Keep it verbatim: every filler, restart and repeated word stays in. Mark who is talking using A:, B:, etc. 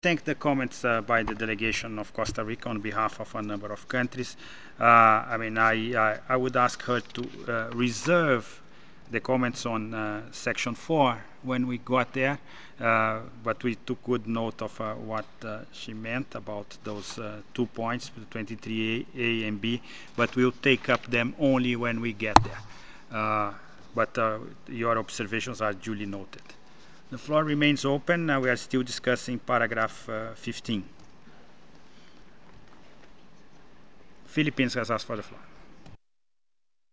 A: Thank the comments uh, by the delegation of Costa Rica on behalf of a number of countries. Uh, I mean, I, I, I would ask her to uh, reserve the comments on uh, section four when we got there, uh, but we took good note of uh, what uh, she meant about those uh, two points, twenty-three A, A and B, but we'll take up them only when we get there. Uh, but uh, your observations are duly noted. The floor remains open. Uh, we are still discussing paragraph uh, fifteen. Philippines has asked for the floor.